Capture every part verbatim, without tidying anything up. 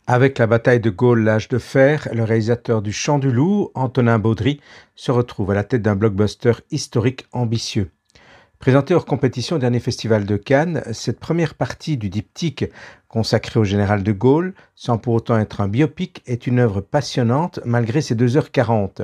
Avec la bataille de Gaulle, l'âge de fer, le réalisateur du Chant du Loup, Antonin Baudry, se retrouve à la tête d'un blockbuster historique ambitieux. Présenté hors compétition au dernier festival de Cannes, cette première partie du diptyque consacré au général de Gaulle, sans pour autant être un biopic, est une œuvre passionnante malgré ses deux heures quarante.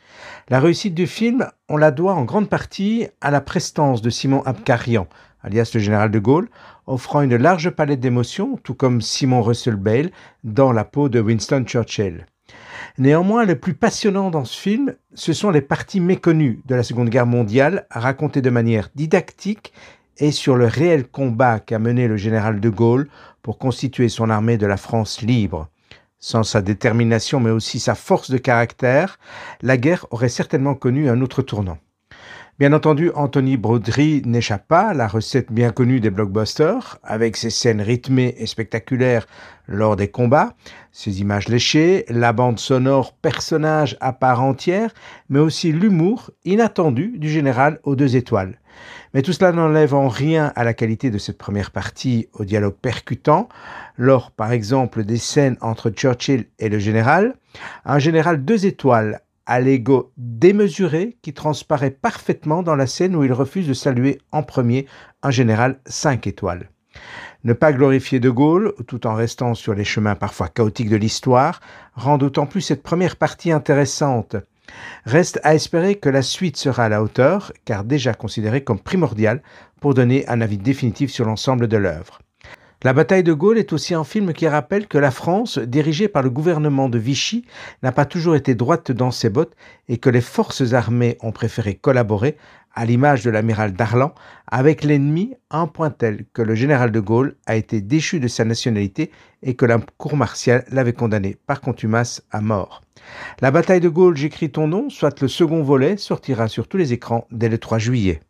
La réussite du film, on la doit en grande partie à la prestance de Simon Abkarian, alias le général de Gaulle, offrant une large palette d'émotions, tout comme Simon Russell Bale dans la peau de Winston Churchill. Néanmoins, le plus passionnant dans ce film, ce sont les parties méconnues de la Seconde Guerre mondiale, racontées de manière didactique et sur le réel combat qu'a mené le général de Gaulle pour constituer son armée de la France libre. Sans sa détermination mais aussi sa force de caractère, la guerre aurait certainement connu un autre tournant. Bien entendu, Anthony Baudry n'échappe pas à la recette bien connue des blockbusters, avec ses scènes rythmées et spectaculaires lors des combats, ses images léchées, la bande sonore personnage à part entière, mais aussi l'humour inattendu du général aux deux étoiles. Mais tout cela n'enlève en rien à la qualité de cette première partie au dialogue percutant, lors par exemple des scènes entre Churchill et le général, un général deux étoiles à l'ego démesuré qui transparaît parfaitement dans la scène où il refuse de saluer en premier un général cinq étoiles. Ne pas glorifier de Gaulle, tout en restant sur les chemins parfois chaotiques de l'histoire, rend d'autant plus cette première partie intéressante. Reste à espérer que la suite sera à la hauteur, car déjà considérée comme primordiale pour donner un avis définitif sur l'ensemble de l'œuvre. La bataille de Gaulle est aussi un film qui rappelle que la France, dirigée par le gouvernement de Vichy, n'a pas toujours été droite dans ses bottes et que les forces armées ont préféré collaborer, à l'image de l'amiral Darlan, avec l'ennemi à un point tel que le général de Gaulle a été déchu de sa nationalité et que la cour martiale l'avait condamné par contumace à mort. La bataille de Gaulle, j'écris ton nom, soit le second volet, sortira sur tous les écrans dès le trois juillet.